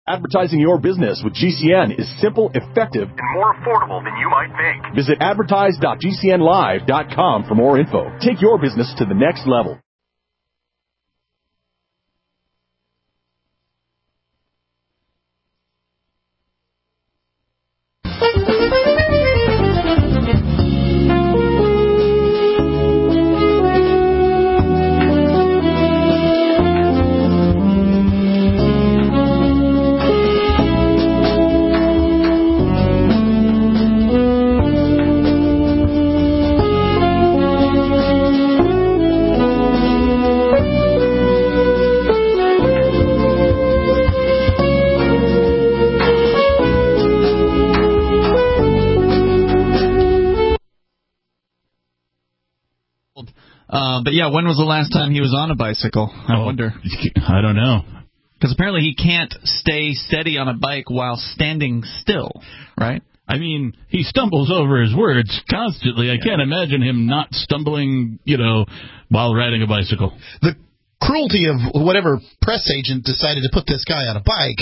Advertising your business with GCN is simple, effective, and more affordable than you might think. Visit advertise.gcnlive.com for more info. Take your business to the next level. But yeah, when was the last time he was on a bicycle? I wonder. I don't know. Because apparently he can't stay steady on a bike while standing still, right? I mean, he stumbles over his words constantly. I can't imagine him not stumbling, while riding a bicycle. The cruelty of whatever press agent decided to put this guy on a bike,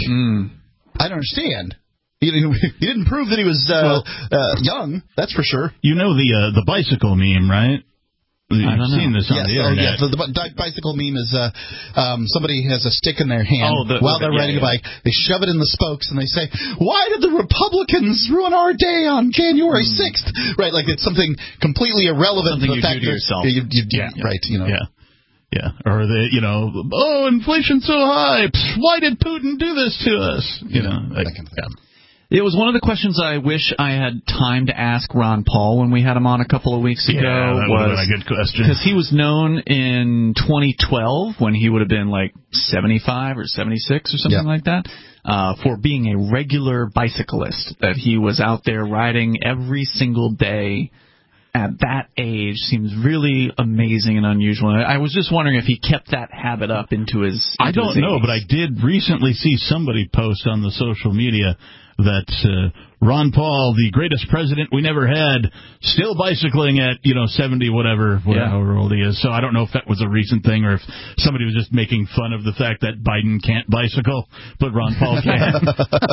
I don't understand. He didn't prove that he was young, that's for sure. You know the bicycle meme, right? You've seen this on the internet. Yes, the bicycle meme is somebody has a stick in their hand while they're riding a bike. They shove it in the spokes and they say, "Why did the Republicans ruin our day on January 6th?" Right, like it's something completely irrelevant to the fact that yourself. Right, Yeah, or inflation's so high. Why did Putin do this to us? That kind of thing. It was one of the questions I wish I had time to ask Ron Paul when we had him on a couple of weeks ago. Yeah, that would have been a good question. Because he was known in 2012, when he would have been like 75 or 76 or something like that, for being a regular bicyclist, that he was out there riding every single day. At that age seems really amazing and unusual. I was just wondering if he kept that habit up into his I don't know, but I did recently see somebody post on the social media that Ron Paul, the greatest president we never had, still bicycling at, 70, whatever old he is. So I don't know if that was a recent thing or if somebody was just making fun of the fact that Biden can't bicycle, but Ron Paul can.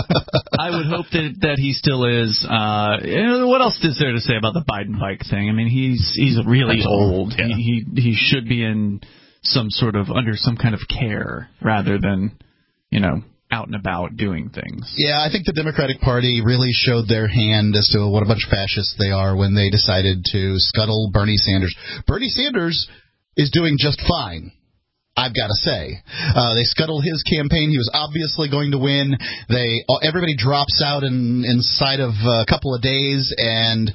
I would hope that he still is. What else is there to say about the Biden bike thing? I mean, he's really old. Yeah. He should be in under some kind of care rather than, out and about doing things. Yeah, I think the Democratic Party really showed their hand as to what a bunch of fascists they are when they decided to scuttle Bernie Sanders. Bernie Sanders is doing just fine, I've got to say. They scuttled his campaign. He was obviously going to win. Everybody drops out inside of a couple of days, and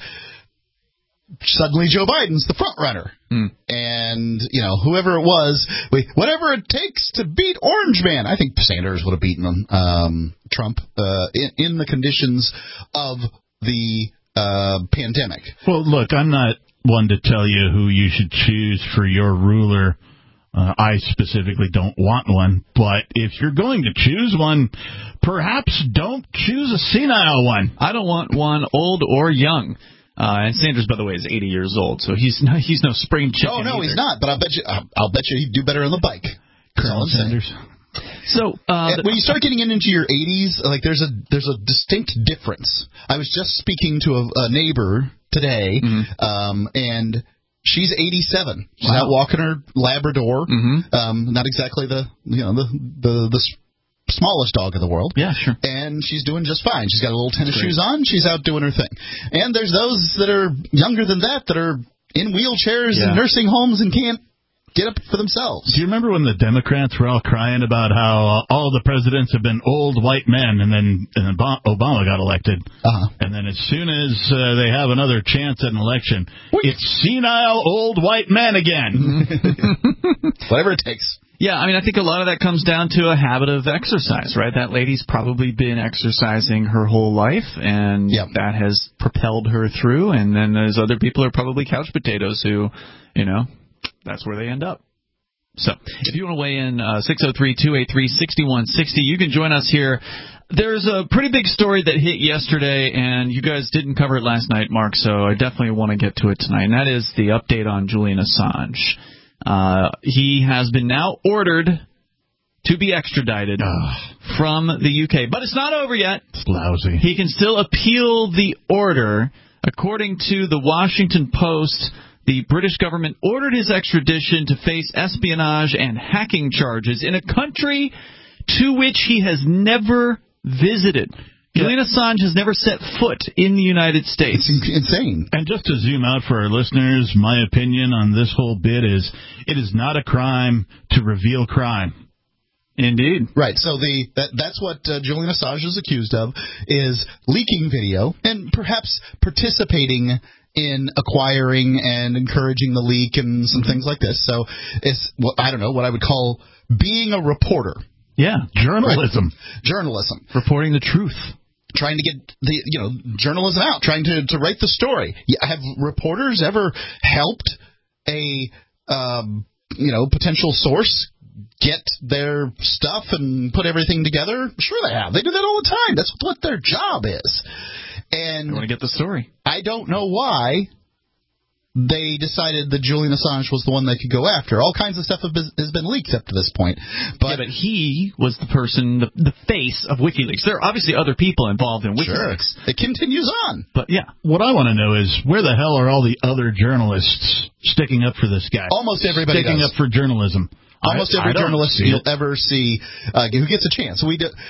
suddenly Joe Biden's the front runner. And, whoever it was, whatever it takes to beat Orange Man. I think Sanders would have beaten Trump in the conditions of the pandemic. Well, look, I'm not one to tell you who you should choose for your ruler. I specifically don't want one. But if you're going to choose one, perhaps don't choose a senile one. I don't want one old or young. And Sanders, by the way, is 80 years old, so he's no spring chicken. Oh, no, either. he's not. But I'll bet you he'd do better on the bike. Colonel Sanders. So when you start getting into your 80s, like there's a distinct difference. I was just speaking to a neighbor today, and she's 87. She's out walking her Labrador. Not exactly the smallest dog in the world. Yeah, sure. And she's doing just fine. She's got a little tennis shoes on. She's out doing her thing. And there's those that are younger than that are in wheelchairs and nursing homes and can't get up for themselves. Do you remember when the Democrats were all crying about how all the presidents have been old white men, and then Obama got elected? And then as soon as they have another chance at an election, it's senile old white men again. Whatever it takes. Yeah, I mean, I think a lot of that comes down to a habit of exercise, right? That lady's probably been exercising her whole life, and that has propelled her through. And then there's other people who are probably couch potatoes who, that's where they end up. So if you want to weigh in, 603-283-6160, you can join us here. There's a pretty big story that hit yesterday, and you guys didn't cover it last night, Mark, so I definitely want to get to it tonight, and that is the update on Julian Assange. He has been now ordered to be extradited from the UK. But it's not over yet. It's lousy. He can still appeal the order. According to the Washington Post, the British government ordered his extradition to face espionage and hacking charges in a country to which he has never visited. Julian Assange has never set foot in the United States. It's insane. And just to zoom out for our listeners, my opinion on this whole bit is it is not a crime to reveal crime. Indeed. Right, so that's what Julian Assange is accused of, is leaking video and perhaps participating in acquiring and encouraging the leak and some things like this. So it's, I don't know, what I would call being a reporter. Yeah. Journalism. Right. Journalism. Reporting the truth. Trying to get the journalism out, trying to write the story. Have reporters ever helped a potential source get their stuff and put everything together? Sure they have. They do that all the time. That's what their job is. And I want to get the story. I don't know why they decided that Julian Assange was the one they could go after. All kinds of stuff has been leaked up to this point. But he was the person, the face of WikiLeaks. There are obviously other people involved in WikiLeaks. Sure. It continues on. But, yeah. What I want to know is, where the hell are all the other journalists sticking up for this guy? Almost everybody sticking up for journalism. Almost every journalist you'll ever see who gets a chance.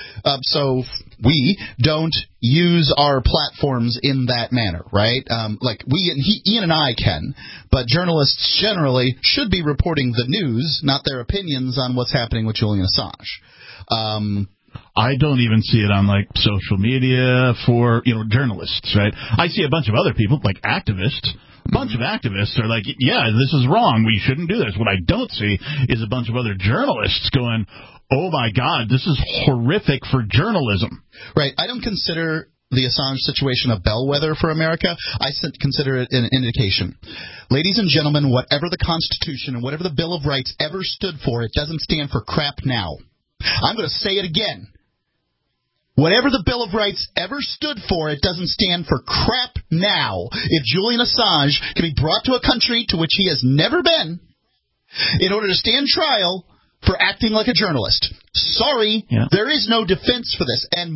So we don't use our platforms in that manner, right? Like Ian and I can, but journalists generally should be reporting the news, not their opinions on what's happening with Julian Assange. I don't even see it on like social media for journalists, right? I see a bunch of other people, like activists. A bunch of activists are like, yeah, this is wrong. We shouldn't do this. What I don't see is a bunch of other journalists going, oh, my God, this is horrific for journalism. Right. I don't consider the Assange situation a bellwether for America. I consider it an indication. Ladies and gentlemen, whatever the Constitution and whatever the Bill of Rights ever stood for, it doesn't stand for crap now. I'm going to say it again. Whatever the Bill of Rights ever stood for, it doesn't stand for crap now. If Julian Assange can be brought to a country to which he has never been in order to stand trial for acting like a journalist. Sorry, There is no defense for this. And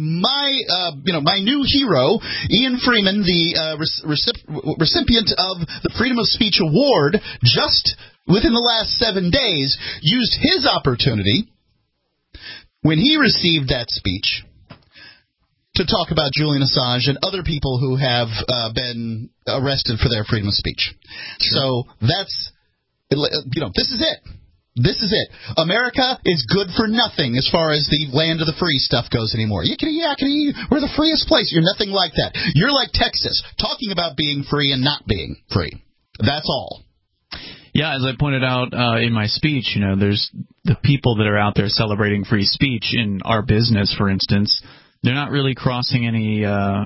my new hero, Ian Freeman, the recipient of the Freedom of Speech Award, just within the last 7 days, used his opportunity when he received that speech to talk about Julian Assange and other people who have been arrested for their freedom of speech. Sure. So that's, this is it. This is it. America is good for nothing as far as the land of the free stuff goes anymore. We're the freest place. You're nothing like that. You're like Texas, talking about being free and not being free. That's all. Yeah, as I pointed out in my speech, there's the people that are out there celebrating free speech in our business, for instance. They're not really crossing any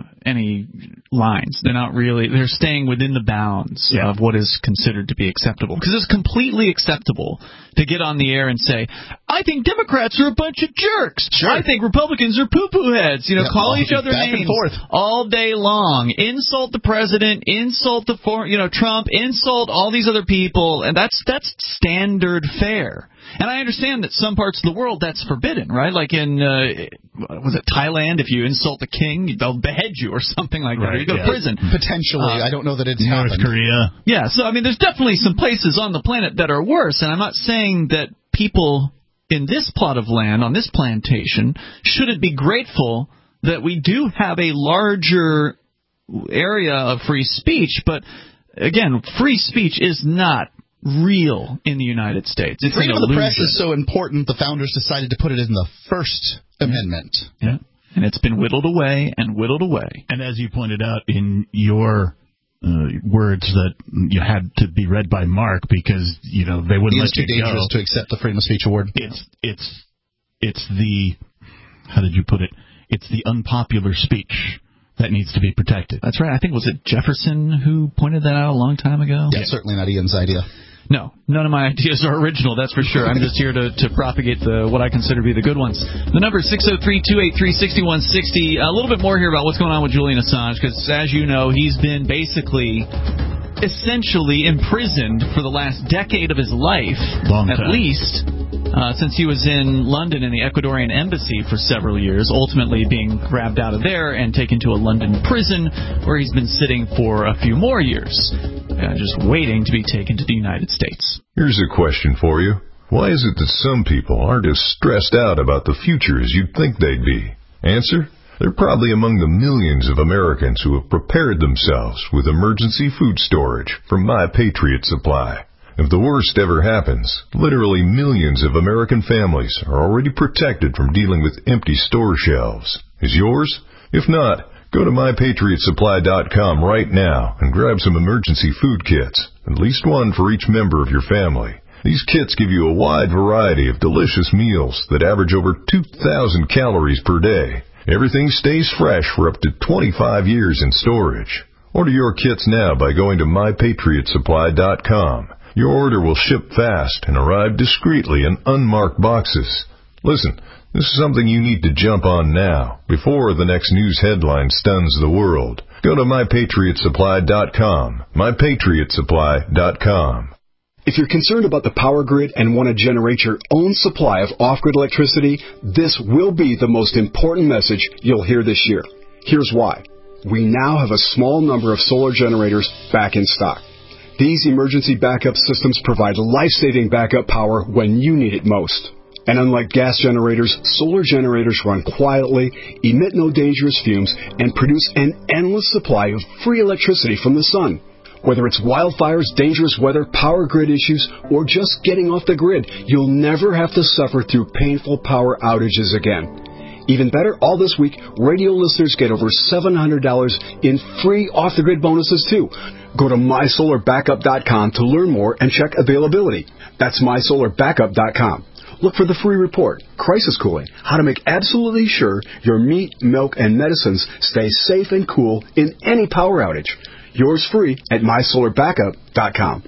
lines. They're staying within the bounds of what is considered to be acceptable. Because it's completely acceptable to get on the air and say, I think Democrats are a bunch of jerks. Sure. I think Republicans are poo-poo heads. Call each other names all day long. Insult the president, insult Trump, insult all these other people. And that's standard fare. And I understand that some parts of the world that's forbidden, right? Like in, was it Thailand? If you insult the king, they'll behead you or something like that. Or you go to prison. Potentially. I don't know that it's North Korea. Yeah, so there's definitely some places on the planet that are worse. And I'm not saying that people in this plot of land, on this plantation, shouldn't be grateful that we do have a larger area of free speech. But, again, free speech is not real in the United States. It's freedom of the press is so important, the founders decided to put it in the First Amendment. Yeah. And it's been whittled away and whittled away. And as you pointed out in your words that you had to be read by Mark because, they wouldn't let you go. It's too dangerous to accept the Freedom of Speech Award. It's the, how did you put it? It's the unpopular speech that needs to be protected. That's right. I think, was it Jefferson who pointed that out a long time ago? Yeah, certainly not Ian's idea. No, none of my ideas are original, that's for sure. I'm just here to propagate what I consider to be the good ones. The number is 603-283-6160. A little bit more here about what's going on with Julian Assange, because as you know, he's been basically essentially imprisoned for the last decade of his life, Long at time. least, since he was in London in the Ecuadorian embassy for several years, ultimately being grabbed out of there and taken to a London prison where he's been sitting for a few more years, just waiting to be taken to the United States. Here's a question for you. Why is it that some people aren't as stressed out about the future as you'd think they'd be? Answer? They're probably among the millions of Americans who have prepared themselves with emergency food storage from My Patriot Supply. If the worst ever happens, literally millions of American families are already protected from dealing with empty store shelves. Is yours? If not, go to MyPatriotSupply.com right now and grab some emergency food kits, at least one for each member of your family. These kits give you a wide variety of delicious meals that average over 2,000 calories per day. Everything stays fresh for up to 25 years in storage. Order your kits now by going to MyPatriotSupply.com. Your order will ship fast and arrive discreetly in unmarked boxes. Listen, this is something you need to jump on now, before the next news headline stuns the world. Go to MyPatriotSupply.com. MyPatriotSupply.com. If you're concerned about the power grid and want to generate your own supply of off-grid electricity, this will be the most important message you'll hear this year. Here's why. We now have a small number of solar generators back in stock. These emergency backup systems provide life-saving backup power when you need it most. And unlike gas generators, solar generators run quietly, emit no dangerous fumes, and produce an endless supply of free electricity from the sun. Whether it's wildfires, dangerous weather, power grid issues, or just getting off the grid, you'll never have to suffer through painful power outages again. Even better, all this week, radio listeners get over $700 in free off-the-grid bonuses, too. Go to MySolarBackup.com to learn more and check availability. That's MySolarBackup.com. Look for the free report, Crisis Cooling, how to make absolutely sure your meat, milk, and medicines stay safe and cool in any power outage. Yours free at MySolarBackup.com.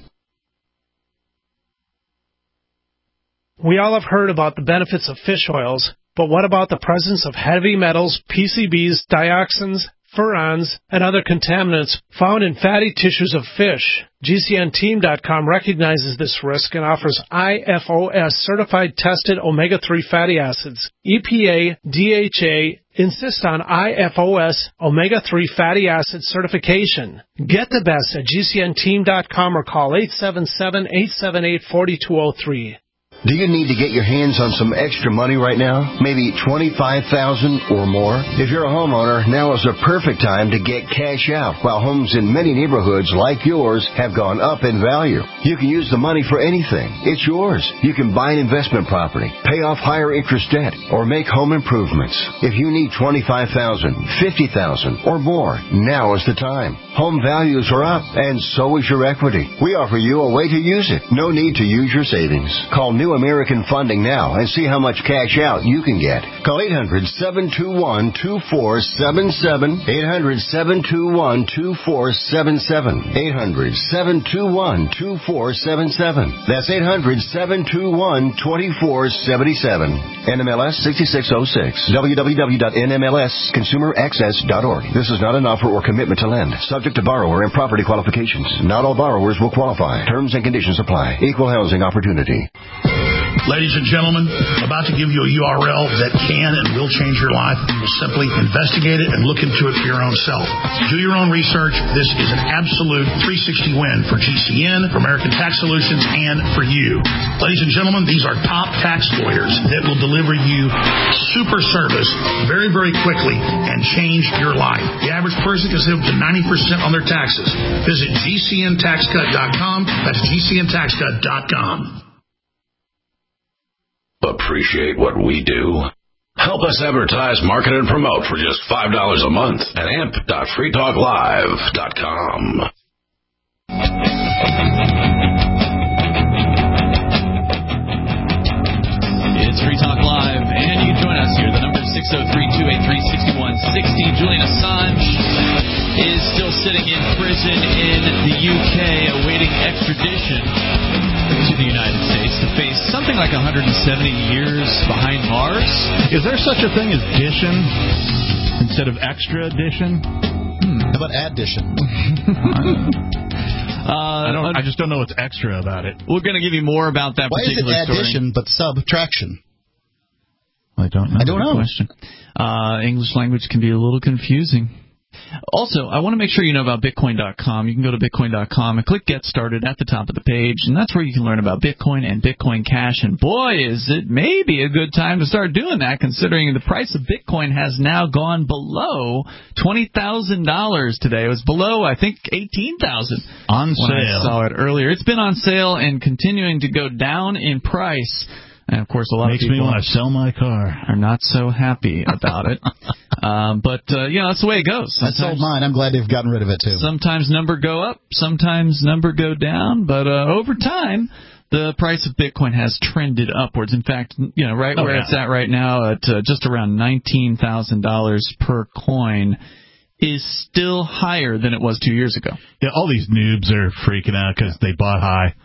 We all have heard about the benefits of fish oils, but what about the presence of heavy metals, PCBs, dioxins, furans, and other contaminants found in fatty tissues of fish? GCNteam.com recognizes this risk and offers IFOS certified tested omega-3 fatty acids. EPA, DHA insist on IFOS omega-3 fatty acid certification. Get the best at GCNteam.com or call 877-878-4203. Do you need to get your hands on some extra money right now? Maybe $25,000 or more? If you're a homeowner, now is the perfect time to get cash out while homes in many neighborhoods like yours have gone up in value. You can use the money for anything. It's yours. You can buy an investment property, pay off higher interest debt, or make home improvements. If you need $25,000, $50,000 or more, now is the time. Home values are up, and so is your equity. We offer you a way to use it. No need to use your savings. Call New American Funding now and see how much cash out you can get. Call 800-721-2477. 800-721-2477. 800-721-2477. That's 800-721-2477. NMLS 6606. www.nmlsconsumeraccess.org. This is not an offer or commitment to lend. Subject to borrower and property qualifications. Not all borrowers will qualify. Terms and conditions apply. Equal housing opportunity. Ladies and gentlemen, about to give you a URL that can and will change your life. You will simply investigate it and look into it for your own self. Do your own research. This is an absolute 360 win for GCN, for American Tax Solutions, and for you. Ladies and gentlemen, these are top tax lawyers that will deliver you super service very, very quickly and change your life. The average person can save up to 90% on their taxes. Visit GCNTaxCut.com. That's GCNTaxCut.com. Appreciate what we do? Help us advertise, market, and promote for just $5 a month at amp.freetalklive.com. It's Free Talk Live, and you can join us here. The number is 603-283-6160. Julian Assange is still sitting in prison in the UK awaiting extradition to the United States to face something like 170 years behind bars. Is there such a thing as addition instead of extradition? How about addition? I just don't know what's extra about it. We're going to give you more about that particular story. Why is it addition but subtraction? I don't know. I don't know. Question. English language can be a little confusing. Also, I want to make sure you know about Bitcoin.com. You can go to Bitcoin.com and click Get Started at the top of the page, and that's where you can learn about Bitcoin and Bitcoin Cash. And boy, is it maybe a good time to start doing that, considering the price of Bitcoin has now gone below $20,000 today. It was below, I think, $18,000 on sale. When I saw it earlier. It's been on sale and continuing to go down in price. And, of course, a lot of people makes me want to sell my car. Are not so happy about it. But that's the way it goes. I sold mine. I'm glad they've gotten rid of it, too. Sometimes number go up, sometimes number go down. But over time, the price of Bitcoin has trended upwards. In fact, where it's at right now at just around $19,000 per coin is still higher than it was 2 years ago. Yeah, all these noobs are freaking out because they bought high.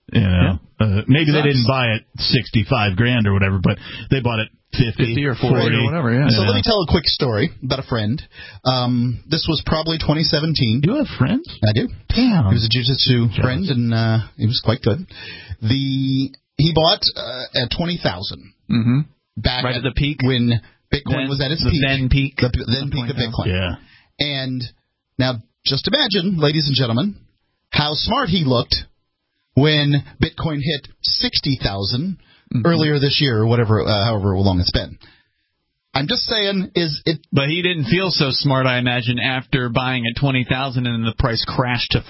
Maybe they didn't buy it $65,000 or whatever, but they bought it 50 or 40 or whatever. Yeah. So let me tell a quick story about a friend. This was probably 2017. You have friends? I do. Damn. He was a jiu-jitsu friend, and he was quite good. He bought at $20,000. Mm-hmm. Back right at the peak when Bitcoin was at its peak. Then peak. The peak of Bitcoin. Yeah. And now, just imagine, ladies and gentlemen, how smart he looked when Bitcoin hit 60,000 earlier this year, or whatever, however long it's been. I'm just saying, But he didn't feel so smart, I imagine, after buying at $20,000 and the price crashed to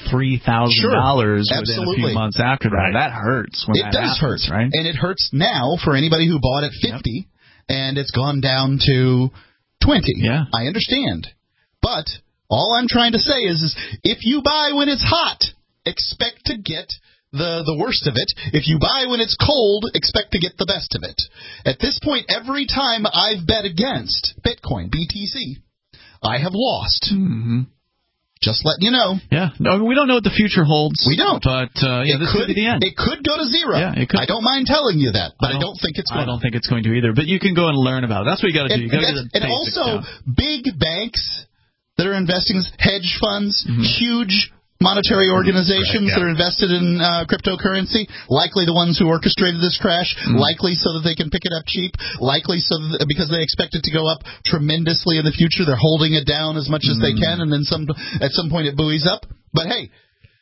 $3,000 within a few months after that. Right. That hurts. When it does hurt, right? And it hurts now for anybody who bought at 50 and it's gone down to 20. Yeah, I understand, but all I'm trying to say is if you buy when it's hot, expect to get the worst of it. If you buy when it's cold, expect to get the best of it. At this point, every time I've bet against Bitcoin, BTC, I have lost. Mm-hmm. Just letting you know. Yeah. No, we don't know what the future holds. We don't. But this could be the end. It could go to zero. Yeah, it could. I don't mind telling you that, but I don't think it's going to. I don't think it's going to either. But you can go and learn about it. That's what you got to do. You got to get the basics also, down. Big banks that are investing, hedge funds, huge monetary organizations that are invested in cryptocurrency, likely the ones who orchestrated this crash, likely so that they can pick it up cheap, likely so that because they expect it to go up tremendously in the future, they're holding it down as much as they can, and then at some point it buoys up. But hey,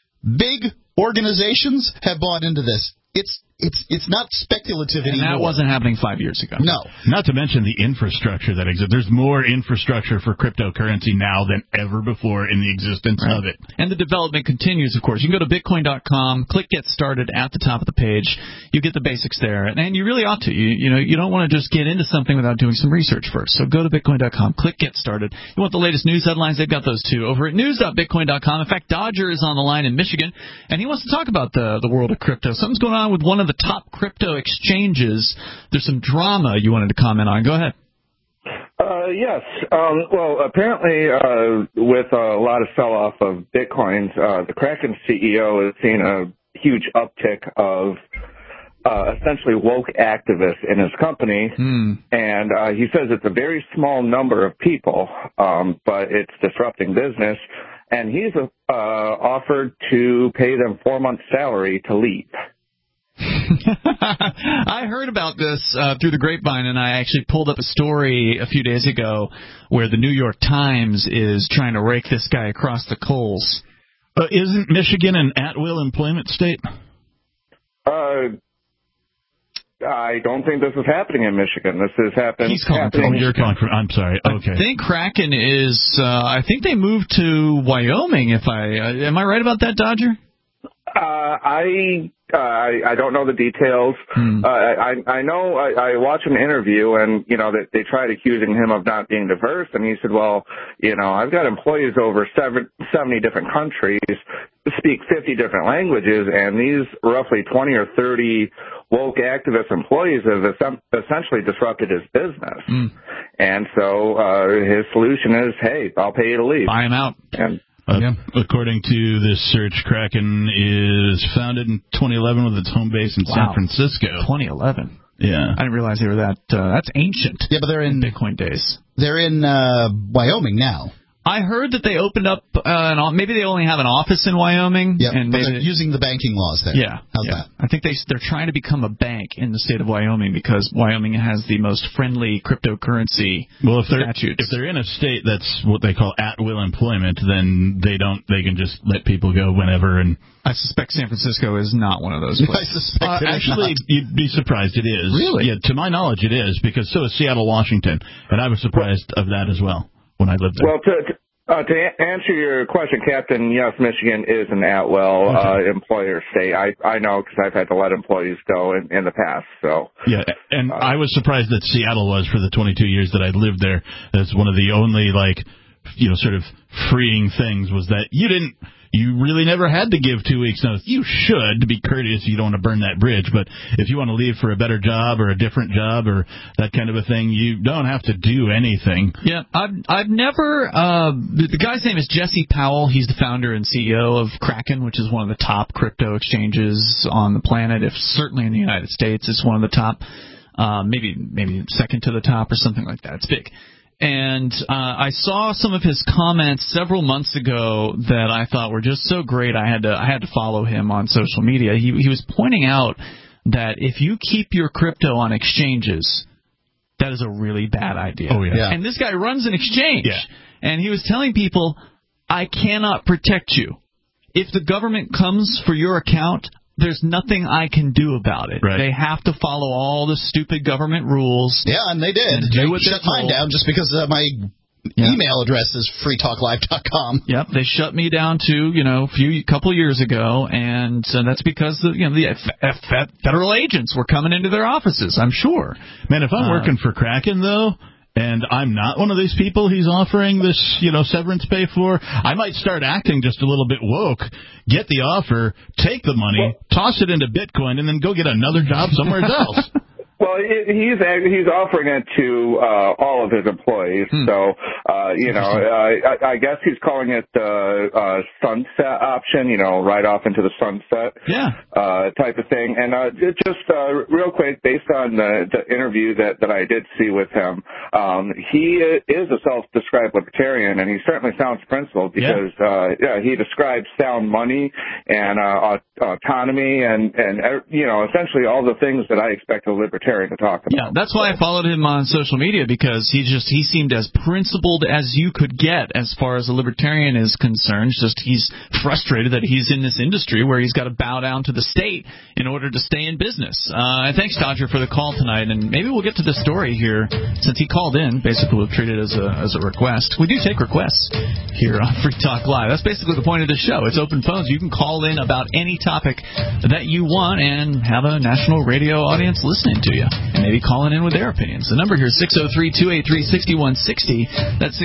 big organizations have bought into this. It's not speculative anymore. And that wasn't happening 5 years ago. No. Not to mention the infrastructure that exists. There's more infrastructure for cryptocurrency now than ever before in the existence of it. And the development continues, of course. You can go to Bitcoin.com, click Get Started at the top of the page. You get the basics there. And you really ought to. You don't want to just get into something without doing some research first. So go to Bitcoin.com, click Get Started. You want the latest news headlines? They've got those too over at news.bitcoin.com. In fact, Dodger is on the line in Michigan, and he wants to talk about the world of crypto. Something's going on with one of the top crypto exchanges. There's some drama you wanted to comment on. Go ahead. Yes. Well, apparently, with a lot of sell-off of Bitcoins, the Kraken CEO has seen a huge uptick of essentially woke activists in his company. And he says it's a very small number of people, but it's disrupting business. And he's offered to pay them 4 months' salary to leave. I heard about this through the grapevine, and I actually pulled up a story a few days ago where the New York Times is trying to rake this guy across the coals. Isn't Michigan an at-will employment state? I don't think this is happening in Michigan. This is happening. He's calling from. You're calling from. I'm sorry. Okay. I think Kraken is. I think they moved to Wyoming. Am I right about that, Dodger? I don't know the details. I know I watched an interview, and that they tried accusing him of not being diverse, and he said, well, I've got employees over 70 different countries, speak 50 different languages, and these roughly 20 or 30 woke activist employees have essentially disrupted his business. And so his solution is, hey, I'll pay you to leave. Buy him out. And according to this search, Kraken is founded in 2011 with its home base in San Francisco. 2011. Yeah. I didn't realize they were that. That's ancient. Yeah, but they're in Bitcoin days. They're in Wyoming now. I heard that they opened up maybe they only have an office in Wyoming. Yeah, and but they're using the banking laws there. Yeah. How's that? I think they're trying to become a bank in the state of Wyoming because Wyoming has the most friendly cryptocurrency statutes. If they're in a state that's what they call at-will employment, then they can just let people go whenever. And I suspect San Francisco is not one of those places. I suspect actually, you'd be surprised it is. Really? Yeah, to my knowledge it is, because so is Seattle, Washington. And I was surprised of that as well when I lived there. Well, to answer your question, Captain, yes, Michigan is an at-will employer state. I know because I've had to let employees go in the past. So yeah, and I was surprised that Seattle was for the 22 years that I lived there. That's one of the only sort of freeing things was that you really never had to give 2 weeks notice. You should, to be courteous. You don't want to burn that bridge. But if you want to leave for a better job or a different job or that kind of a thing, you don't have to do anything. Yeah, I've never. The guy's name is Jesse Powell. He's the founder and CEO of Kraken, which is one of the top crypto exchanges on the planet. If certainly in the United States, it's one of the top. Maybe second to the top or something like that. It's big. And I saw some of his comments several months ago that I thought were just so great. I had to follow him on social media. He was pointing out that if you keep your crypto on exchanges, that is a really bad idea. Oh yeah. And this guy runs an exchange. Yeah. And he was telling people, I cannot protect you. If the government comes for your account, there's nothing I can do about it. Right. They have to follow all the stupid government rules. Yeah, and they did. They shut mine down just because my email address is freetalklive.com. Yep, they shut me down too, a couple years ago, and that's because the federal agents were coming into their offices, I'm sure. Man, if I'm working for Kraken, though, and I'm not one of these people he's offering this, severance pay for, I might start acting just a little bit woke, get the offer, take the money, toss it into Bitcoin, and then go get another job somewhere else. Well, he's offering it to all of his employees. So, I guess he's calling it the sunset option, right off into the sunset type of thing. And just real quick, based on the interview that I did see with him, he is a self-described libertarian, and he certainly sounds principled because he describes sound money and autonomy and essentially all the things that I expect a libertarian to talk about. Yeah, that's why I followed him on social media, because he seemed as principled as you could get as far as a libertarian is concerned. Just he's frustrated that he's in this industry where he's got to bow down to the state in order to stay in business. And thanks, Dodger, for the call tonight. And maybe we'll get to the story here since he called in. Basically, we'll treat it as a request. We do take requests here on Free Talk Live. That's basically the point of the show. It's open phones. You can call in about any topic that you want and have a national radio audience listening to you. And maybe calling in with their opinions. The number here is 603-283-6160. That's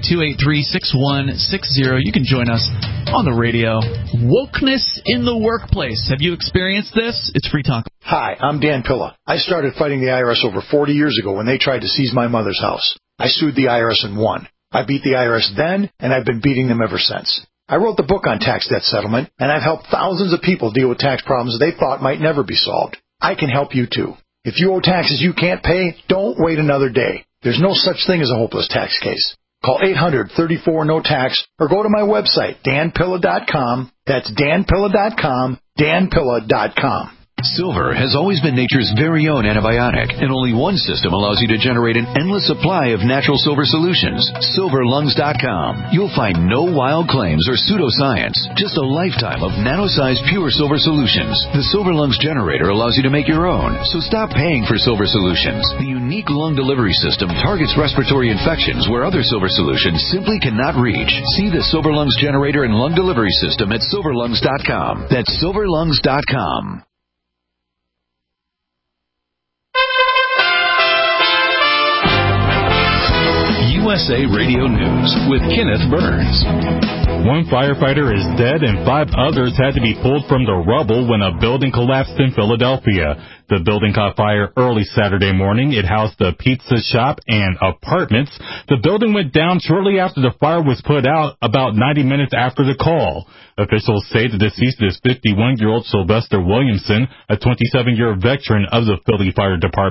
603-283-6160. You can join us on the radio. Wokeness in the workplace. Have you experienced this? It's Free Talk. Hi, I'm Dan Pilla. I started fighting the IRS over 40 years ago when they tried to seize my mother's house. I sued the IRS and won. I beat the IRS then, and I've been beating them ever since. I wrote the book on tax debt settlement, and I've helped thousands of people deal with tax problems they thought might never be solved. I can help you too. If you owe taxes you can't pay, don't wait another day. There's no such thing as a hopeless tax case. Call 800-34-NO-TAX or go to my website, danpilla.com. That's danpilla.com, danpilla.com. Silver has always been nature's very own antibiotic, and only one system allows you to generate an endless supply of natural silver solutions. SilverLungs.com. You'll find no wild claims or pseudoscience, just a lifetime of nano-sized pure silver solutions. The Silver Lungs generator allows you to make your own, so stop paying for silver solutions. The unique lung delivery system targets respiratory infections where other silver solutions simply cannot reach. See the Silver Lungs generator and lung delivery system at SilverLungs.com. That's SilverLungs.com. USA Radio News with Kenneth Burns. One firefighter is dead and 5 others had to be pulled from the rubble when a building collapsed in Philadelphia. The building caught fire early Saturday morning. It housed a pizza shop and apartments. The building went down shortly after the fire was put out, about 90 minutes after the call. Officials say the deceased is 51-year-old Sylvester Williamson, a 27-year veteran of the Philly Fire Department.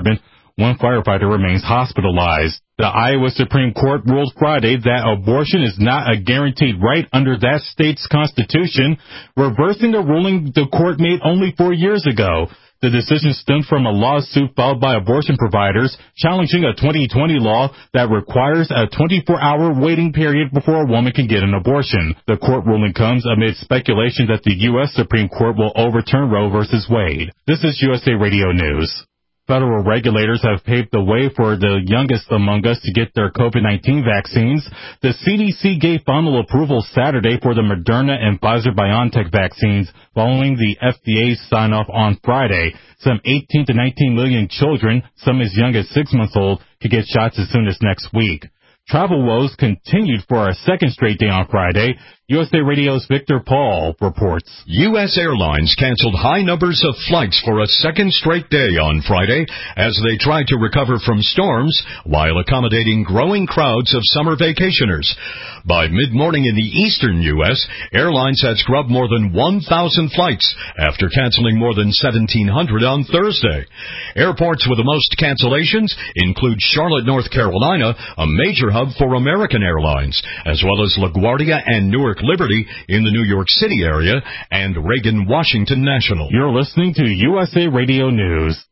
One firefighter remains hospitalized. The Iowa Supreme Court ruled Friday that abortion is not a guaranteed right under that state's constitution, reversing the ruling the court made only 4 years ago. The decision stemmed from a lawsuit filed by abortion providers challenging a 2020 law that requires a 24-hour waiting period before a woman can get an abortion. The court ruling comes amid speculation that the U.S. Supreme Court will overturn Roe v. Wade. This is USA Radio News. Federal regulators have paved the way for the youngest among us to get their COVID-19 vaccines. The CDC gave final approval Saturday for the Moderna and Pfizer-BioNTech vaccines following the FDA's sign-off on Friday. Some 18 to 19 million children, some as young as 6 months old, could get shots as soon as next week. Travel woes continued for a second straight day on Friday. USA Radio's Victor Paul reports. U.S. Airlines canceled high numbers of flights for a second straight day on Friday as they tried to recover from storms while accommodating growing crowds of summer vacationers. By mid-morning in the eastern U.S., airlines had scrubbed more than 1,000 flights after canceling more than 1,700 on Thursday. Airports with the most cancellations include Charlotte, North Carolina, a major hub for American Airlines, as well as LaGuardia and Newark Liberty in the New York City area, and Reagan Washington National. You're listening to USA Radio News.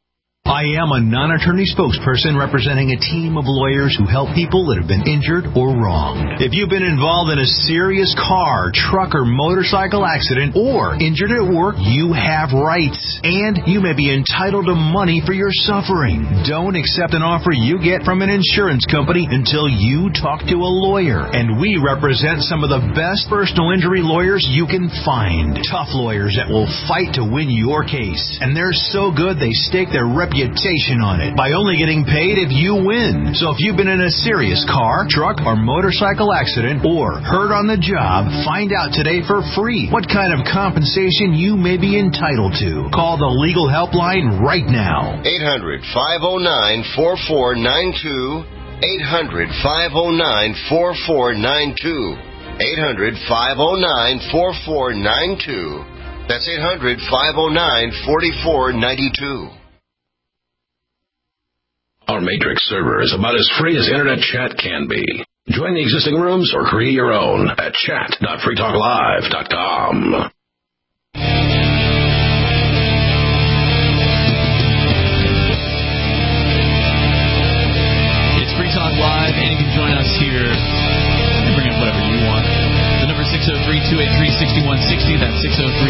I am a non-attorney spokesperson representing a team of lawyers who help people that have been injured or wronged. If you've been involved in a serious car, truck, or motorcycle accident or injured at work, you have rights, and you may be entitled to money for your suffering. Don't accept an offer you get from an insurance company until you talk to a lawyer, and we represent some of the best personal injury lawyers you can find. Tough lawyers that will fight to win your case, and they're so good they stake their reputation on it by only getting paid if you win. So if you've been in a serious car, truck, or motorcycle accident or hurt on the job, find out today for free what kind of compensation you may be entitled to. Call the legal helpline right now. 800-509-4492. 800-509-4492. 800-509-4492. That's 800-509-4492. Our Matrix server is about as free as internet chat can be. Join the existing rooms or create your own at chat.freetalklive.com. It's Free Talk Live, and you can join us here and bring up whatever you want. The number is 603-283-6160. That's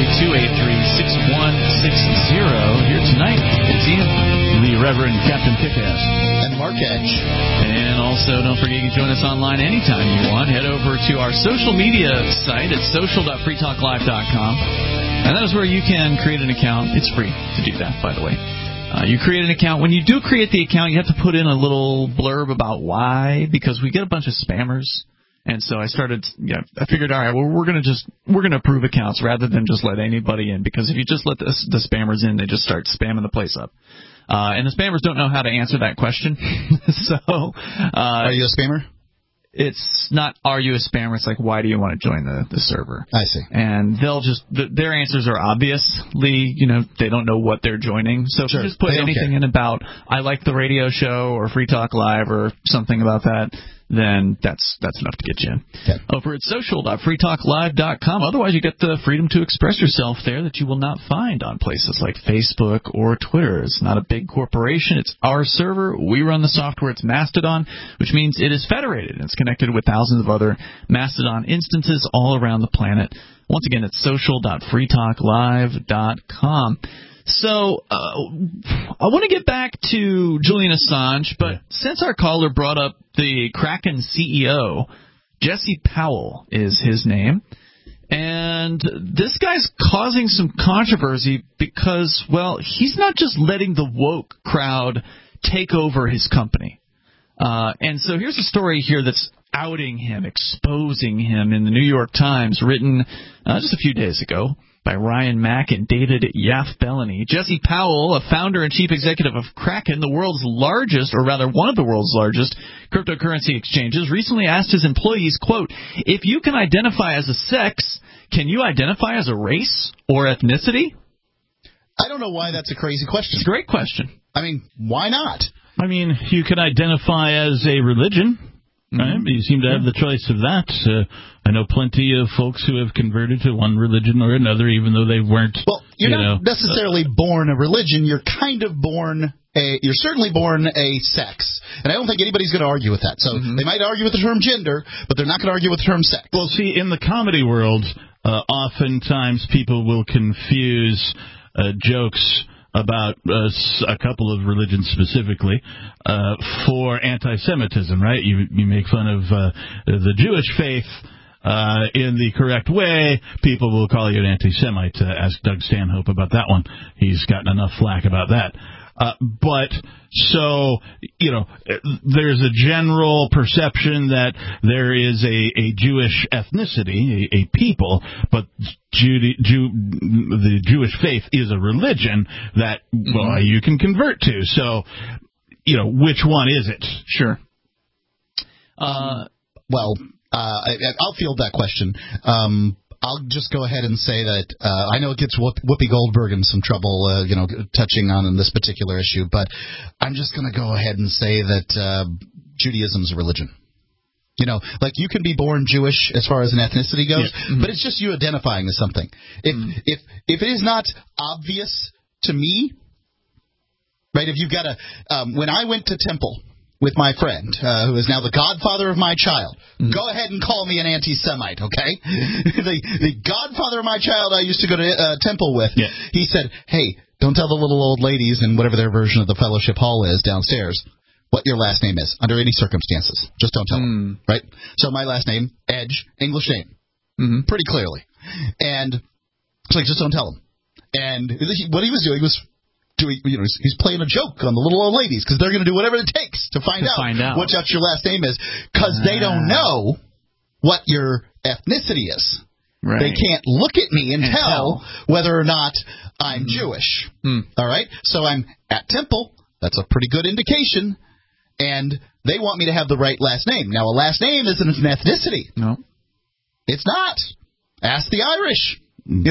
603-283-6160. Here tonight, it's Ian, the Reverend Captain Kickass, and Mark Edge. And also, don't forget you can join us online anytime you want. Head over to our social media site at social.freetalklive.com. And that is where you can create an account. It's free to do that, by the way. You create an account. When you do create the account, you have to put in a little blurb about why, because we get a bunch of spammers. And so I figured, all right, well, we're going to approve accounts rather than just let anybody in, because if you just let the spammers in, they just start spamming the place up. And the spammers don't know how to answer that question. So, are you a spammer? It's not, are you a spammer? It's like, why do you want to join the server? I see. And they'll their answers are obviously, they don't know what they're joining. So if you just put anything in about, I like the radio show or Free Talk Live or something about that, then that's enough to get you in. Okay. Over at social.freetalklive.com. Otherwise, you get the freedom to express yourself there that you will not find on places like Facebook or Twitter. It's not a big corporation. It's our server. We run the software. It's Mastodon, which means it is federated. It's connected with thousands of other Mastodon instances all around the planet. Once again, it's social.freetalklive.com. So, I want to get back to Julian Assange, but since our caller brought up the Kraken CEO, Jesse Powell is his name, and this guy's causing some controversy because, well, he's not just letting the woke crowd take over his company. And so here's a story here that's outing him, exposing him in the New York Times, written just a few days ago by Ryan Mack and David Yaff-Bellany. Jesse Powell, a founder and chief executive of Kraken, the world's largest, or rather one of the world's largest, cryptocurrency exchanges, recently asked his employees, quote, if you can identify as a sex, can you identify as a race or ethnicity? I don't know why that's a crazy question. It's a great question. I mean, why not? I mean, you can identify as a religion. Right? You seem to have the choice of that. I know plenty of folks who have converted to one religion or another, even though they weren't. Well, you're not necessarily born a religion. You're kind of born you're certainly born a sex. And I don't think anybody's going to argue with that. So they might argue with the term gender, but they're not going to argue with the term sex. Well, see, in the comedy world, oftentimes people will confuse jokes about a couple of religions specifically for anti-Semitism, right? You make fun of the Jewish faith in the correct way, people will call you an anti-Semite. Ask Doug Stanhope about that one. He's gotten enough flack about that. But so, there's a general perception that there is a Jewish ethnicity, a people, but the Jewish faith is a religion that, you can convert to. So, which one is it? Sure. I'll field that question. I'll just go ahead and say that I know it gets Whoopi Goldberg in some trouble, touching on this particular issue, but I'm just going to go ahead and say that Judaism's a religion. Like you can be born Jewish as far as an ethnicity goes, but it's just you identifying as something. If it is not obvious to me, right? If you've got when I went to temple with my friend, who is now the godfather of my child. Go ahead and call me an anti-Semite, okay? the godfather of my child I used to go to temple with, he said, hey, don't tell the little old ladies in whatever their version of the fellowship hall is downstairs what your last name is, under any circumstances. Just don't tell them, right? So my last name, Edge, English name, pretty clearly. And it's like, just don't tell them. And what he was doing was he's playing a joke on the little old ladies because they're going to do whatever it takes to find out what your last name is because they don't know what your ethnicity is. Right. They can't look at me and tell whether or not I'm Jewish. All right? So I'm at temple. That's a pretty good indication. And they want me to have the right last name. Now, a last name isn't an ethnicity. No. It's not. Ask the Irish. You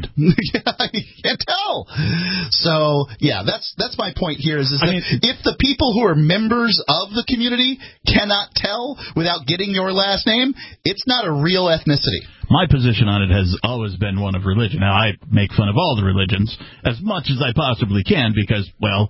can't tell. So, that's my point here is that if the people who are members of the community cannot tell without getting your last name, it's not a real ethnicity. My position on it has always been one of religion. Now, I make fun of all the religions as much as I possibly can because,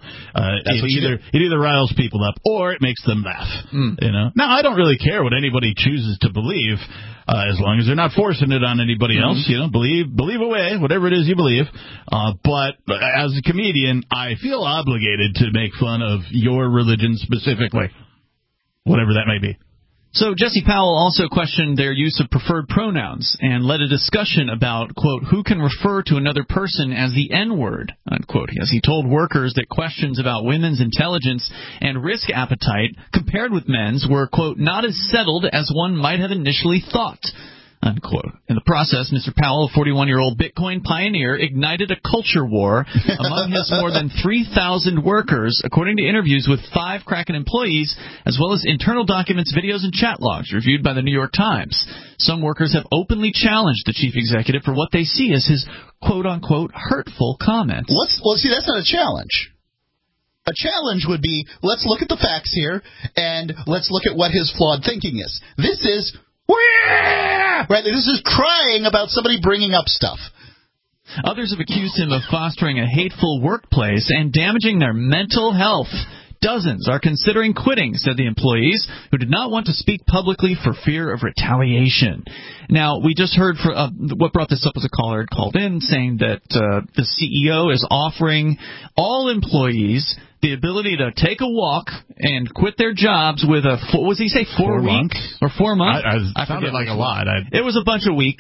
it either riles people up or it makes them laugh. Now, I don't really care what anybody chooses to believe as long as they're not forcing it on anybody else. Believe away, whatever it is you believe. But as a comedian, I feel obligated to make fun of your religion specifically, whatever that may be. So Jesse Powell also questioned their use of preferred pronouns and led a discussion about, quote, who can refer to another person as the N-word, unquote, as he told workers that questions about women's intelligence and risk appetite compared with men's were, quote, not as settled as one might have initially thought, unquote. In the process, Mr. Powell, a 41-year-old Bitcoin pioneer, ignited a culture war among his more than 3,000 workers, according to interviews with 5 Kraken employees, as well as internal documents, videos, and chat logs reviewed by the New York Times. Some workers have openly challenged the chief executive for what they see as his quote-unquote hurtful comments. See, that's not a challenge. A challenge would be, let's look at the facts here, and let's look at what his flawed thinking is. This is... Right, this is crying about somebody bringing up stuff. Others have accused him of fostering a hateful workplace and damaging their mental health. Dozens are considering quitting, said the employees, who did not want to speak publicly for fear of retaliation. Now, we just heard what brought this up was a caller had called in saying that the CEO is offering all employees the ability to take a walk and quit their jobs with what was he say, 4 weeks? Or 4 months? I sounded like a lot. It was a bunch of weeks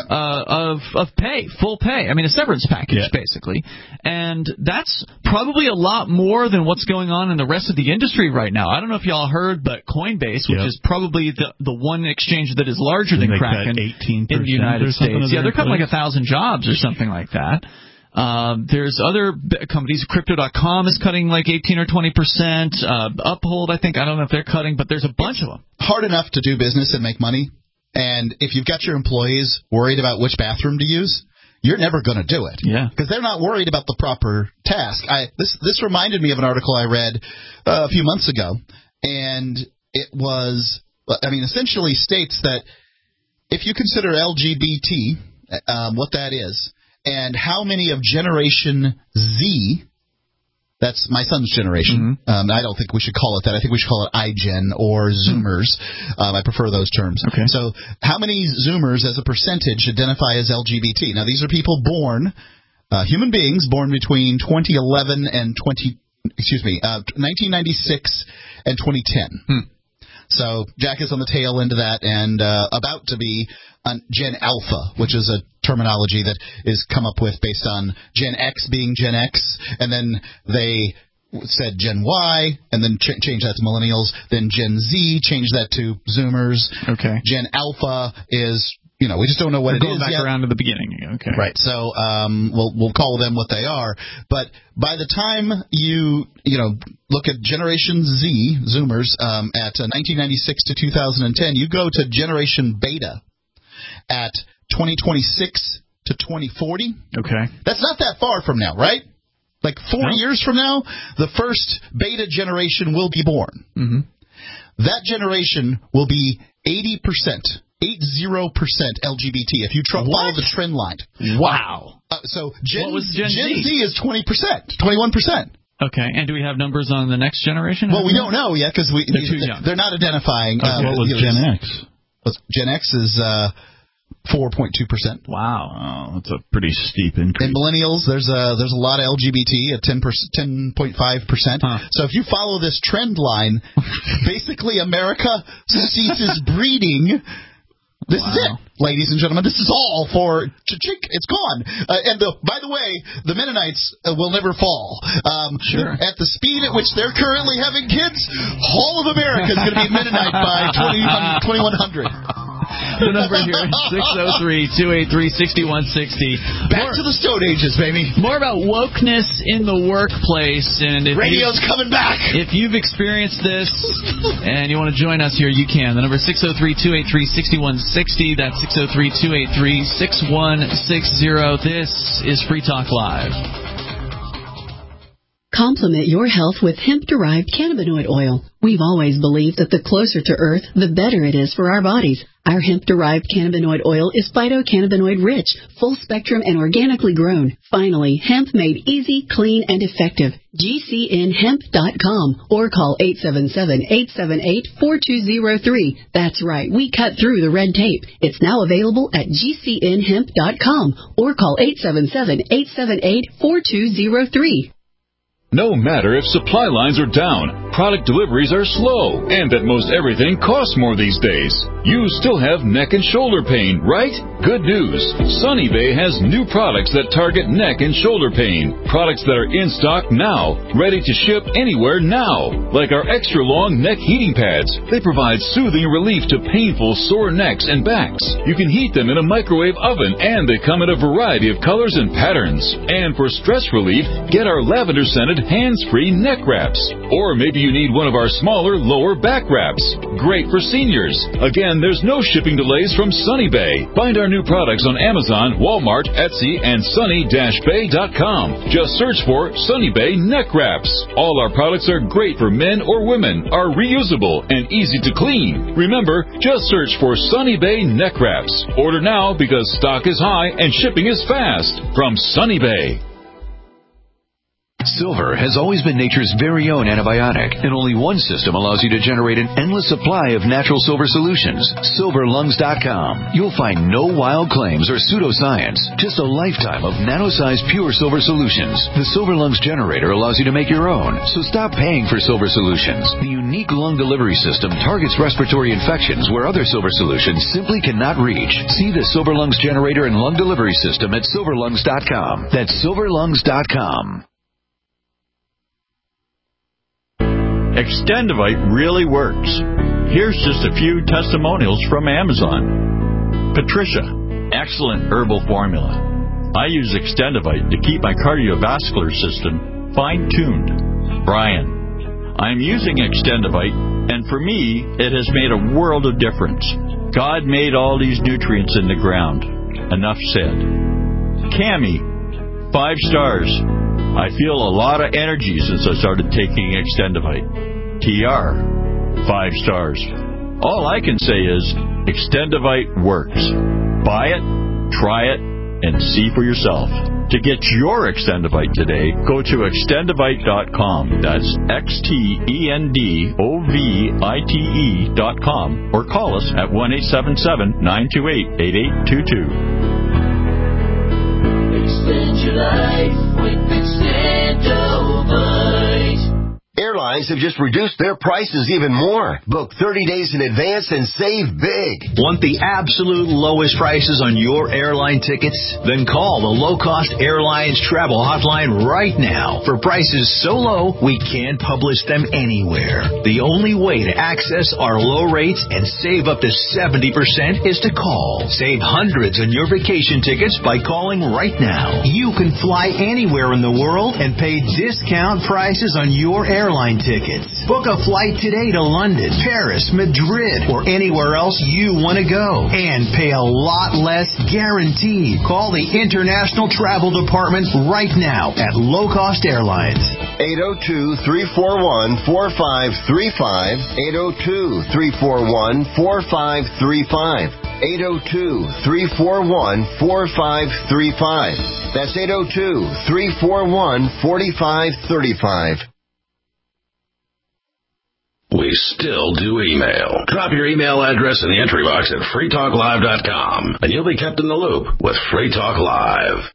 of pay, full pay. I mean, a severance package, basically. And that's probably a lot more than what's going on in the rest of the industry right now. I don't know if y'all heard, but Coinbase, which is probably the one exchange that is larger than Kraken in the United States. Yeah, they're cutting like 1,000 jobs or something like that. There's other companies. Crypto.com is cutting like 18 or 20%. Uphold, I don't know if they're cutting, but there's a bunch of them. Hard enough to do business and make money. And if you've got your employees worried about which bathroom to use, you're never going to do it. Yeah. Because they're not worried about the proper task. This reminded me of an article I read a few months ago, and it was, essentially states that if you consider LGBT, what that is, and how many of Generation Z, that's my son's generation. I don't think we should call it that. I think we should call it iGen or Zoomers. I prefer those terms. Okay. So how many Zoomers as a percentage identify as LGBT? Now, these are people born, human beings born between 2011 and 1996 and 2010. So Jack is on the tail end of that and about to be on Gen Alpha, which is a terminology that is come up with based on Gen X being Gen X, and then they said Gen Y, and then changed that to millennials. Then Gen Z, changed that to Zoomers. Okay. Gen Alpha is, we just don't know what it is yet. Going back around to the beginning. Okay. Right. So we'll call them what they are. But by the time you look at Generation Z, Zoomers, at 1996 to 2010, you go to Generation Beta at 2026 to 2040. Okay. That's not that far from now, right? Like 4 years from now, the first beta generation will be born. Mm-hmm. That generation will be 80% LGBT if you follow the trend line. Wow. So Gen Z is 20%, 21%. Okay, and do we have numbers on the next generation? Well, we don't know yet because they're too young. They're not identifying. What was Gen X? Gen X is 4.2%. Wow, that's a pretty steep increase. In millennials, there's a lot of LGBT at 10.5%. So if you follow this trend line, basically America ceases breeding. This is it, ladies and gentlemen. This is all for cha-chink. It's gone. And by the way, the Mennonites will never fall. Sure. At the speed at which they're currently having kids, all of America is going to be Mennonite by 2100. The number here is 603-283-6160. Back to the Stone Ages, baby. More about wokeness in the workplace. And if radio's coming back. If you've experienced this and you want to join us here, you can. The number is 603-283-6160. That's 603-283-6160. This is Free Talk Live. Complement your health with hemp-derived cannabinoid oil. We've always believed that the closer to Earth, the better it is for our bodies. Our hemp-derived cannabinoid oil is phytocannabinoid-rich, full-spectrum, and organically grown. Finally, hemp made easy, clean, and effective. GCNhemp.com or call 877-878-4203. That's right, we cut through the red tape. It's now available at GCNhemp.com or call 877-878-4203. No matter if supply lines are down, product deliveries are slow, and that most everything costs more these days, you still have neck and shoulder pain, right? Good news. Sunny Bay has new products that target neck and shoulder pain. Products that are in stock now, ready to ship anywhere now. Like our extra long neck heating pads. They provide soothing relief to painful sore necks and backs. You can heat them in a microwave oven, and they come in a variety of colors and patterns. And for stress relief, get our lavender-scented hands-free neck wraps. Or maybe you need one of our smaller lower back wraps. Great for seniors. Again, there's no shipping delays from Sunny Bay. Find our new products on Amazon, Walmart, Etsy, and sunny-bay.com. Just search for Sunny Bay neck wraps. All our products are great for men or women, are reusable, and easy to clean. Remember, just search for Sunny Bay neck wraps. Order now because stock is high and shipping is fast. From Sunny Bay. Silver has always been nature's very own antibiotic, and only one system allows you to generate an endless supply of natural silver solutions. SilverLungs.com. You'll find no wild claims or pseudoscience, just a lifetime of nano-sized pure silver solutions. The Silver Lungs generator allows you to make your own, so stop paying for silver solutions. The unique lung delivery system targets respiratory infections where other silver solutions simply cannot reach. See the Silver Lungs generator and lung delivery system at SilverLungs.com. That's SilverLungs.com. Extendivite really works. Here's just a few testimonials from Amazon. Patricia, excellent herbal formula. I use Extendivite to keep my cardiovascular system fine-tuned. Brian, I'm using Extendivite, and for me, it has made a world of difference. God made all these nutrients in the ground. Enough said. Cami, 5 stars. I feel a lot of energy since I started taking Extendivite. TR, 5 stars. All I can say is Extendivite works. Buy it, try it, and see for yourself. To get your Extendivite today, go to Extendivite.com. That's XTENDOVITE.com, or call us at 1-877-928-8822. Extend your life with Extendovite. Airlines have just reduced their prices even more. Book 30 days in advance and save big. Want the absolute lowest prices on your airline tickets? Then call the Low Cost Airlines Travel Hotline right now. For prices so low, we can't publish them anywhere. The only way to access our low rates and save up to 70% is to call. Save hundreds on your vacation tickets by calling right now. You can fly anywhere in the world and pay discount prices on your airline tickets. Book a flight today to London, Paris, Madrid, or anywhere else you want to go. And pay a lot less guaranteed. Call the International Travel Department right now at Low Cost Airlines. 802-341-4535. 802-341-4535. 802-341-4535. That's 802-341-4535. We still do email. Drop your email address in the entry box at freetalklive.com, and you'll be kept in the loop with Free Talk Live.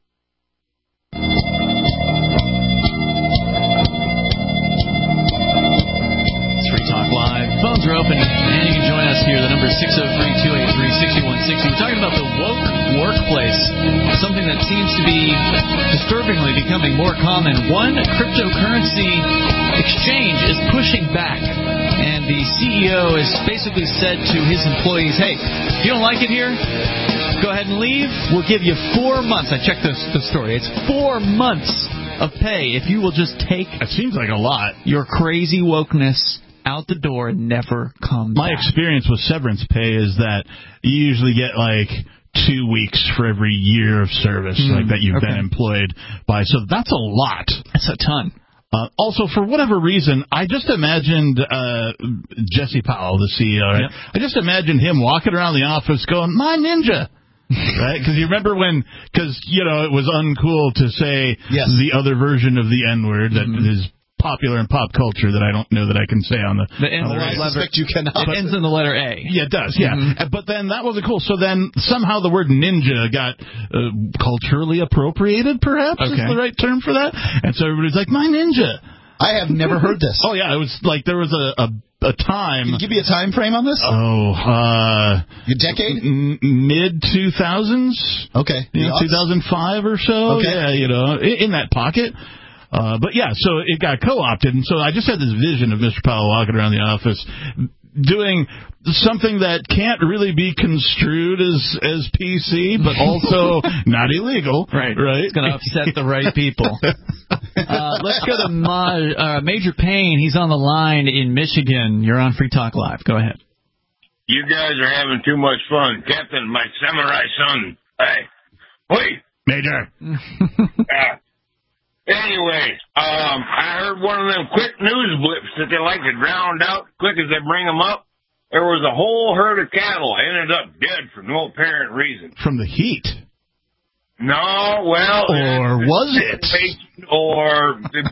It's Free Talk Live. Phones are open, and you can join us here. The number is 603-283-6160. We're talking about the woke workplace, something that seems to be disturbingly becoming more common. One cryptocurrency exchange is pushing back, and the CEO has basically said to his employees, hey, if you don't like it here, go ahead and leave. We'll give you 4 months. I checked the story. It's 4 months of pay if you will just take, it seems like a lot, your crazy wokeness out the door and never come back. My experience with severance pay is that you usually get like 2 weeks for every year of service like that you've been employed by. So that's a lot. That's a ton. Also, for whatever reason, I just imagined Jesse Powell, the CEO, right? Yep. I just imagined him walking around the office going, "My ninja." Right? Because you remember when, it was uncool to say the other version of the N-word that is popular in pop culture that I don't know that I can say on the I suspect you cannot. It ends in the letter A. Yeah, it does, yeah. But then that wasn't cool. So then somehow the word ninja got culturally appropriated, perhaps is the right term for that. And so everybody's like, my ninja. I have never heard this. Oh, yeah, it was like there was a time. Can you give me a time frame on this? Your decade? Mid-2000s. Okay. 2005 or so. Okay. Yeah, in that pocket. But yeah, so it got co-opted, and so I just had this vision of Mr. Powell walking around the office doing something that can't really be construed as PC, but also not illegal. Right. It's going to upset the right people. Let's go to Major Payne. He's on the line in Michigan. You're on Free Talk Live. Go ahead. You guys are having too much fun. Captain, my samurai son. Hey. Wait. Major. Anyway, I heard one of them quick news blips that they like to drown out quick as they bring them up. There was a whole herd of cattle ended up dead for no apparent reason. From the heat? No, well... Or was it? Or...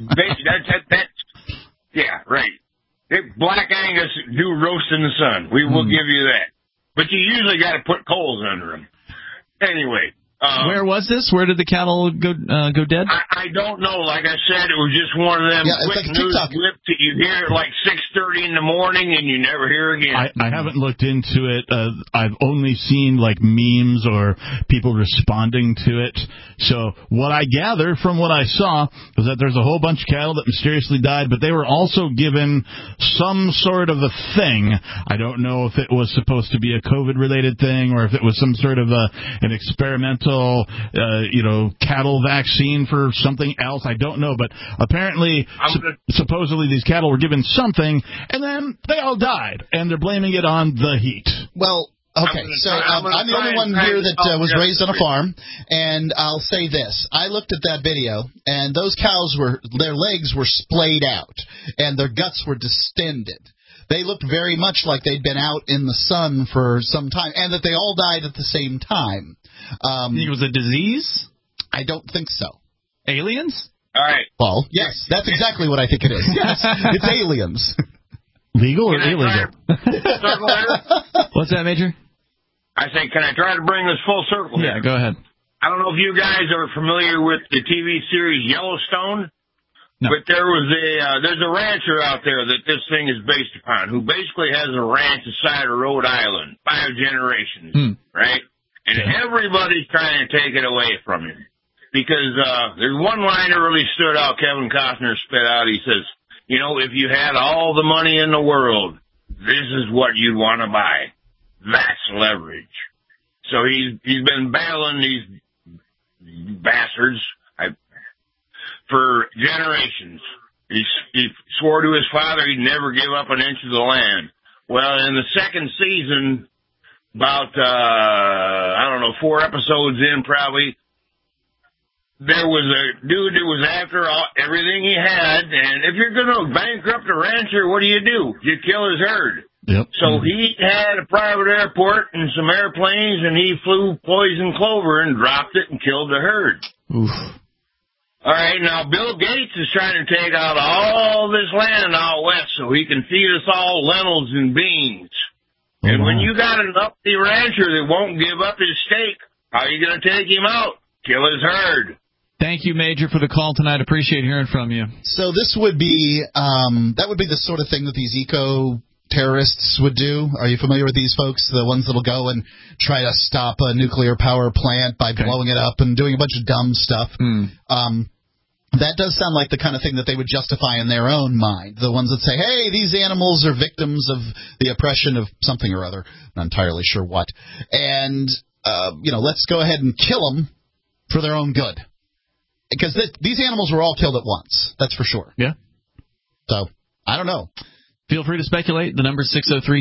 yeah, right. Black Angus do roast in the sun. We will give you that. But you usually got to put coals under them. Anyway... where was this? Where did the cattle go dead? I don't know. Like I said, it was just one of them quick news blips that you hear at like 6:30 in the morning and you never hear again. I haven't looked into it. I've only seen like memes or people responding to it. So what I gather from what I saw was that there's a whole bunch of cattle that mysteriously died, but they were also given some sort of a thing. I don't know if it was supposed to be a COVID-related thing or if it was some sort of an experimental cattle vaccine for something else. I don't know, but apparently, supposedly these cattle were given something, and then they all died, and they're blaming it on the heat. Well, Okay, so I'm the only one here that was raised on a farm, and I'll say this. I looked at that video, and those cows their legs were splayed out, and their guts were distended. They looked very much like they'd been out in the sun for some time, and that they all died at the same time. It was a disease? I don't think so. Aliens? All right. Paul, yes, that's exactly what I think it is. Yes, it's aliens. Legal or illegal? What's that, Major? I say, can I try to bring this full circle here? Yeah, go ahead. I don't know if you guys are familiar with the TV series Yellowstone, but there's a rancher out there that this thing is based upon, who basically has a ranch aside of Rhode Island, 5 generations, right? And everybody's trying to take it away from him. Because there's one line that really stood out, Kevin Costner spit out. He says, you know, if you had all the money in the world, this is what you'd want to buy. That's leverage. So he's been battling these bastards for generations. He swore to his father he'd never give up an inch of the land. Well, in the second season, about, 4 episodes in probably, there was a dude that was after everything he had, and if you're going to bankrupt a rancher, what do? You kill his herd. Yep. So he had a private airport and some airplanes, and he flew poison clover and dropped it and killed the herd. Oof. All right, now Bill Gates is trying to take out all this land out west so he can feed us all lentils and beans. And when you got an uppity rancher that won't give up his stake, how are you going to take him out? Kill his herd. Thank you, Major, for the call tonight. Appreciate hearing from you. So this would be that would be the sort of thing that these eco-terrorists would do. Are you familiar with these folks, the ones that will go and try to stop a nuclear power plant by blowing it up and doing a bunch of dumb stuff? That does sound like the kind of thing that they would justify in their own mind. The ones that say, hey, these animals are victims of the oppression of something or other. Not entirely sure what. And, let's go ahead and kill them for their own good. Because these animals were all killed at once. That's for sure. Yeah. So, I don't know. Feel free to speculate. The number is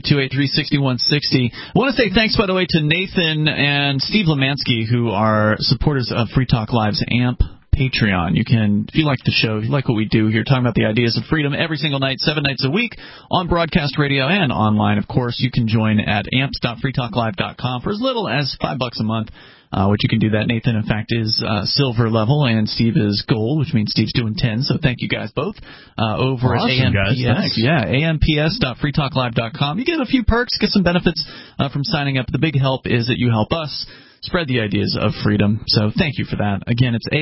603-283-6160. I want to say thanks, by the way, to Nathan and Steve Lemansky, who are supporters of Free Talk Live's AMP Patreon. You can, if you like the show, if you like what we do here, talking about the ideas of freedom every single night, 7 nights a week, on broadcast radio and online. Of course, you can join at amps.freetalklive.com for as little as $5 a month. Which you can do that. Nathan, in fact, is silver level, and Steve is gold, which means Steve's doing 10. So thank you guys both over at AMPS. Guys, yeah, amps.freetalklive.com. You get a few perks, get some benefits from signing up. The big help is that you help us spread the ideas of freedom. So thank you for that. Again, it's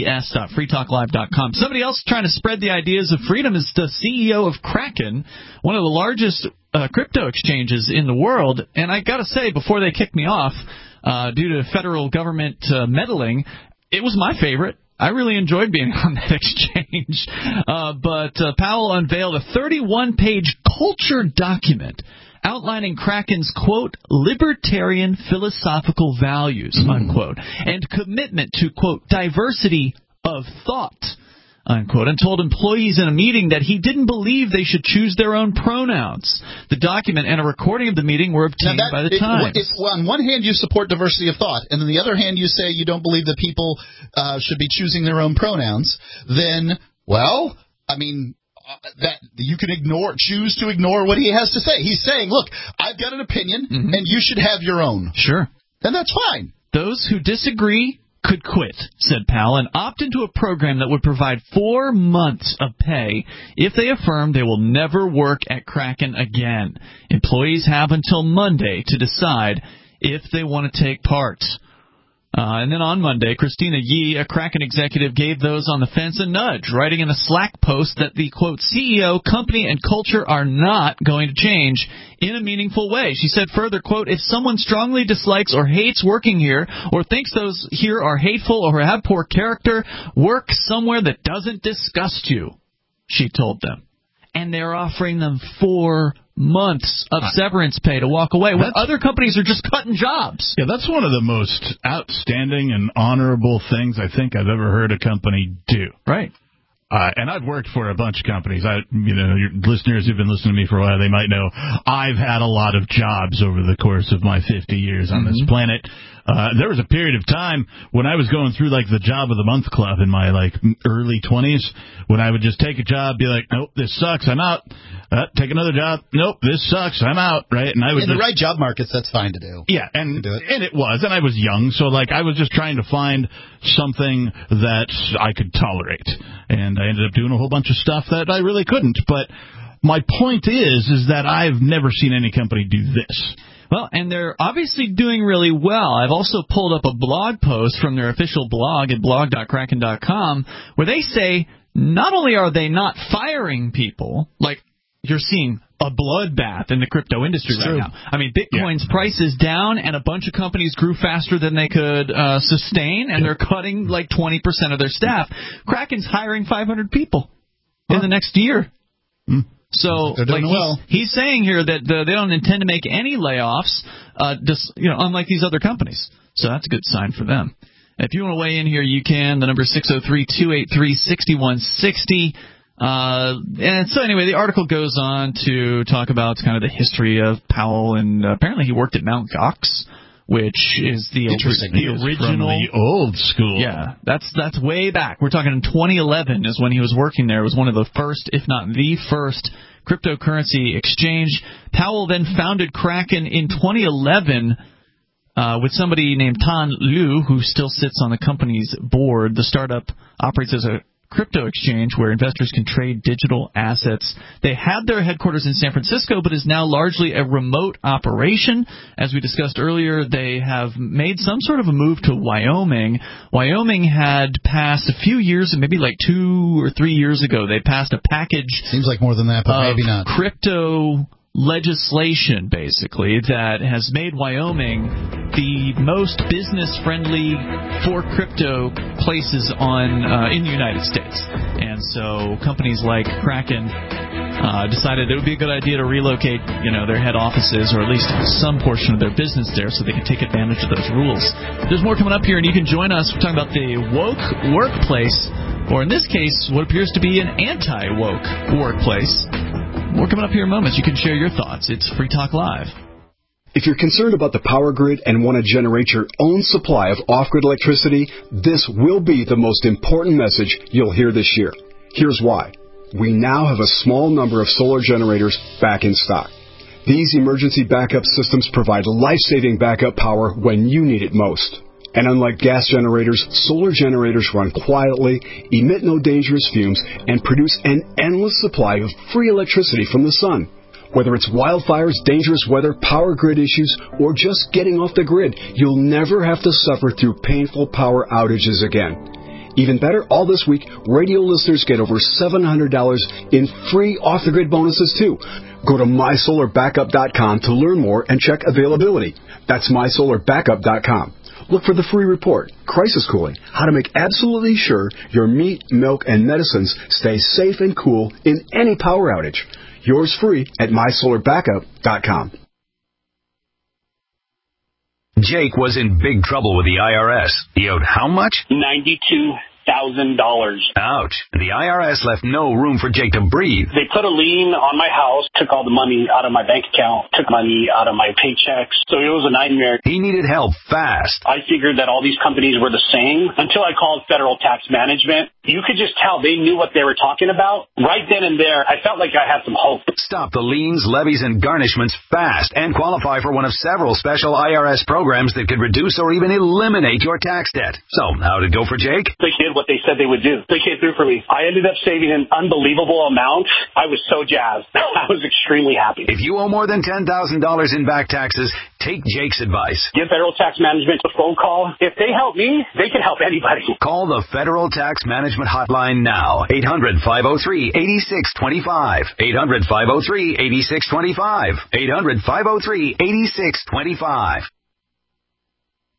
amps.freetalklive.com. Somebody else trying to spread the ideas of freedom is the CEO of Kraken, one of the largest crypto exchanges in the world. And I got to say, before they kick me off, due to federal government meddling, it was my favorite. I really enjoyed being on that exchange. But Powell unveiled a 31-page culture document outlining Kraken's, quote, libertarian philosophical values, unquote, and commitment to, quote, diversity of thought, unquote, and told employees in a meeting that he didn't believe they should choose their own pronouns. The document and a recording of the meeting were obtained by the Times. If on one hand you support diversity of thought, and on the other hand you say you don't believe that people should be choosing their own pronouns, then, well, I mean, that you can choose to ignore what he has to say. He's saying, look, I've got an opinion, and you should have your own. Sure. And that's fine. Those who disagree could quit, said Powell, and opt into a program that would provide 4 months of pay if they affirm they will never work at Kraken again. Employees have until Monday to decide if they want to take part. And then on Monday, Christina Yee, a Kraken executive, gave those on the fence a nudge, writing in a Slack post that the, quote, CEO, company, and culture are not going to change in a meaningful way. She said further, quote, if someone strongly dislikes or hates working here or thinks those here are hateful or have poor character, work somewhere that doesn't disgust you, she told them. And they're offering them 4 months of severance pay to walk away when other companies are just cutting jobs. Yeah, that's one of the most outstanding and honorable things I think I've ever heard a company do. Right. And I've worked for a bunch of companies. Your listeners who've been listening to me for a while, they might know I've had a lot of jobs over the course of my 50 years on this planet. There was a period of time when I was going through like the job of the month club in my like early 20s, when I would just take a job, be like, nope, this sucks, I'm out. Take another job, nope, this sucks, I'm out, right? And I would in the right job markets, that's fine to do. Yeah, and it was, and I was young, so like I was just trying to find something that I could tolerate, and I ended up doing a whole bunch of stuff that I really couldn't. But my point is that I've never seen any company do this. Well, and they're obviously doing really well. I've also pulled up a blog post from their official blog at blog.kraken.com where they say not only are they not firing people, like you're seeing a bloodbath in the crypto industry right now. I mean, Bitcoin's price is down, and a bunch of companies grew faster than they could sustain, and they're cutting like 20% of their staff. Kraken's hiring 500 people in the next year. So like he's saying here that they don't intend to make any layoffs, unlike these other companies. So that's a good sign for them. If you want to weigh in here, you can. The number is 603-283-6160. And so anyway, the article goes on to talk about kind of the history of Powell, and apparently he worked at Mt. Gox, which is the original, from the old school. Yeah, that's way back. We're talking in 2011 is when he was working there. It was one of the first, if not the first, cryptocurrency exchange. Powell then founded Kraken in 2011 with somebody named Tan Liu, who still sits on the company's board. The startup operates as a crypto exchange where investors can trade digital assets. They had their headquarters in San Francisco, but is now largely a remote operation. As we discussed earlier, they have made some sort of a move to Wyoming. Wyoming had passed a few years, maybe like 2 or 3 years ago, they passed a package. Seems like more than that, but maybe not. Crypto legislation, basically, that has made Wyoming the most business-friendly for crypto places in the United States. And so companies like Kraken decided it would be a good idea to relocate, their head offices, or at least some portion of their business there, so they can take advantage of those rules. There's more coming up here, and you can join us. We're talking about the woke workplace, or in this case, what appears to be an anti-woke workplace. More coming up here in moments. You can share your thoughts. It's Free Talk Live. If you're concerned about the power grid and want to generate your own supply of off-grid electricity, this will be the most important message you'll hear this year. Here's why. We now have a small number of solar generators back in stock. These emergency backup systems provide life-saving backup power when you need it most. And unlike gas generators, solar generators run quietly, emit no dangerous fumes, and produce an endless supply of free electricity from the sun. Whether it's wildfires, dangerous weather, power grid issues, or just getting off the grid, you'll never have to suffer through painful power outages again. Even better, all this week, radio listeners get over $700 in free off-the-grid bonuses, too. Go to mysolarbackup.com to learn more and check availability. That's mysolarbackup.com. Look for the free report, Crisis Cooling, how to make absolutely sure your meat, milk, and medicines stay safe and cool in any power outage. Yours free at mysolarbackup.com. Jake was in big trouble with the IRS. He owed how much? $92,000. Ouch. The IRS left no room for Jake to breathe. They put a lien on my house, took all the money out of my bank account, took money out of my paychecks. So it was a nightmare. He needed help fast. I figured that all these companies were the same until I called Federal Tax Management. You could just tell they knew what they were talking about. Right then and there, I felt like I had some hope. Stop the liens, levies, and garnishments fast and qualify for one of several special IRS programs that could reduce or even eliminate your tax debt. So, how did it go for Jake? They did what they said they would do. They came through for me. I ended up saving an unbelievable amount. I was so jazzed. I was extremely happy. If you owe more than $10,000 in back taxes, take Jake's advice. Give Federal Tax Management a phone call. If they help me, they can help anybody. Call the Federal Tax Management Hotline now. 800-503-8625. 800-503-8625. 800-503-8625.